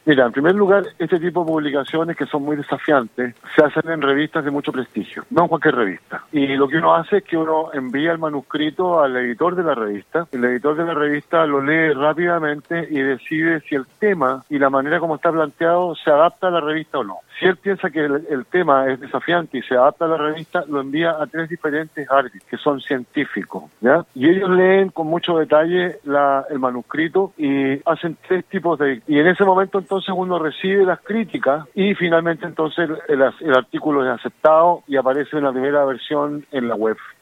Mira, en primer lugar, este tipo de publicaciones que son muy desafiantes se hacen en revistas de mucho prestigio, no en cualquier revista. Y lo que uno hace es que uno envía el manuscrito al editor de la revista. El editor de la revista lo lee rápidamente y decide si el tema y la manera como está planteado se adapta a la revista o no. Si él piensa que el tema es desafiante y se adapta a la revista, lo envía a 3 diferentes árbitros, que son científicos, ¿ya? Y ellos leen con mucho detalle el manuscrito y hacen 3 tipos de... Y en ese momento entonces uno recibe las críticas y finalmente entonces el artículo es aceptado y aparece en la primera versión en la web.